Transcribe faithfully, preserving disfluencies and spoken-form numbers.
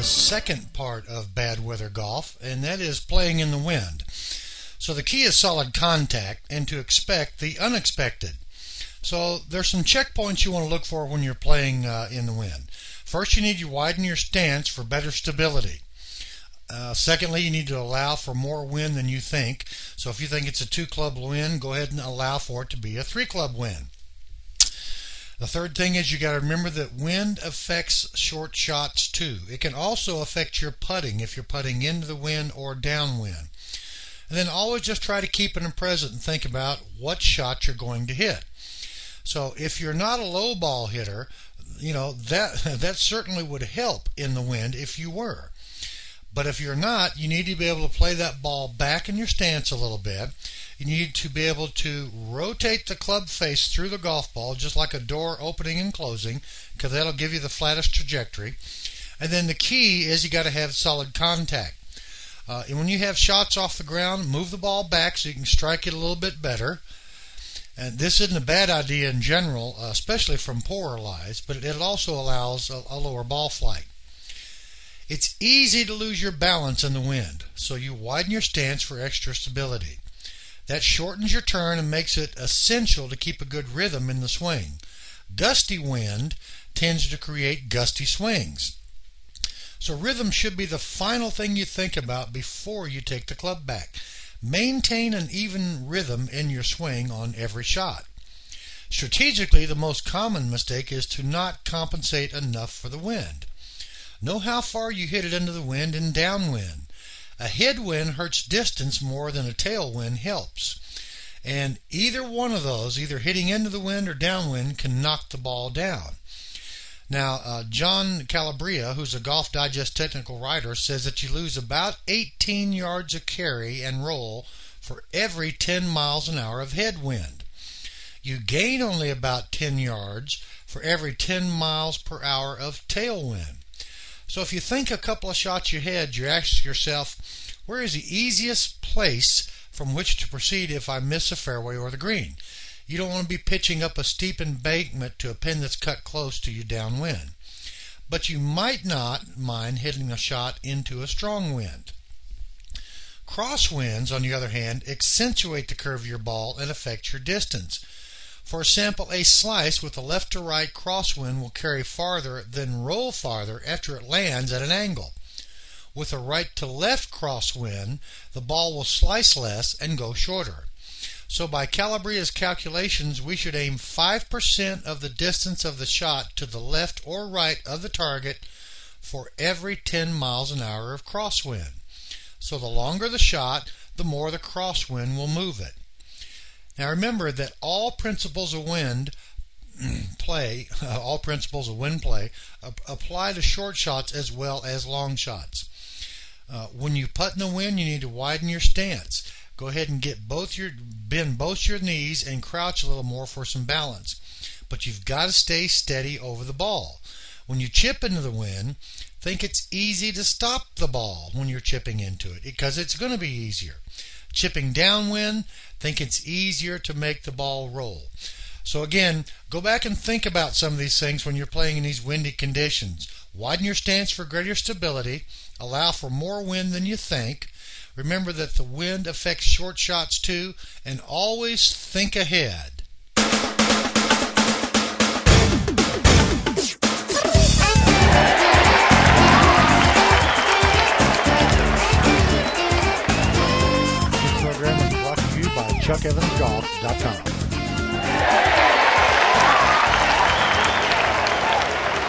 the second part of bad weather golf, and that is playing in the wind. So the key is solid contact and to expect the unexpected. So there's some checkpoints you want to look for when you're playing uh, in the wind. First, you need to widen your stance for better stability. Uh, secondly, you need to allow for more wind than you think. So if you think it's a two-club wind, go ahead and allow for it to be a three-club wind. The third thing is you got to remember that wind affects short shots too. It can also affect your putting if you're putting into the wind or downwind. And then always just try to keep it in present and think about what shot you're going to hit. So if you're not a low ball hitter, you know, that that certainly would help in the wind if you were. But if you're not, you need to be able to play that ball back in your stance a little bit. You need to be able to rotate the club face through the golf ball, just like a door opening and closing, because that'll give you the flattest trajectory. And then the key is you got to have solid contact. Uh, and when you have shots off the ground, move the ball back so you can strike it a little bit better. And this isn't a bad idea in general, uh, especially from poorer lies, but it also allows a, a lower ball flight. It's easy to lose your balance in the wind, so you widen your stance for extra stability. That shortens your turn and makes it essential to keep a good rhythm in the swing. Gusty wind tends to create gusty swings. So rhythm should be the final thing you think about before you take the club back. Maintain an even rhythm in your swing on every shot. Strategically, the most common mistake is to not compensate enough for the wind. Know how far you hit it into the wind and downwind. A headwind hurts distance more than a tailwind helps. And either one of those, either hitting into the wind or downwind, can knock the ball down. Now, uh, John Calabria, who's a Golf Digest technical writer, says that you lose about eighteen yards of carry and roll for every ten miles an hour of headwind. You gain only about ten yards for every ten miles per hour of tailwind. So if you think a couple of shots ahead, you ask yourself, where is the easiest place from which to proceed if I miss a fairway or the green? You don't want to be pitching up a steep embankment to a pin that's cut close to you downwind. But you might not mind hitting a shot into a strong wind. Crosswinds, on the other hand, accentuate the curve of your ball and affect your distance. For example, a slice with a left to right crosswind will carry farther than roll farther after it lands at an angle. With a right to left crosswind, the ball will slice less and go shorter. So by Calabria's calculations, we should aim five percent of the distance of the shot to the left or right of the target for every ten miles an hour of crosswind. So the longer the shot, the more the crosswind will move it. Now remember that all principles of wind play, all principles of wind play apply to short shots as well as long shots. Uh, when you putt in the wind, you need to widen your stance. Go ahead and get both your bend both your knees and crouch a little more for some balance. But you've got to stay steady over the ball. When you chip into the wind, think it's easy to stop the ball when you're chipping into it, because it's going to be easier. Chipping downwind, think it's easier to make the ball roll. So again, go back and think about some of these things when you're playing in these windy conditions. Widen your stance for greater stability. Allow for more wind than you think. Remember that the wind affects short shots too, and always think ahead. Chuck Evans Golf dot com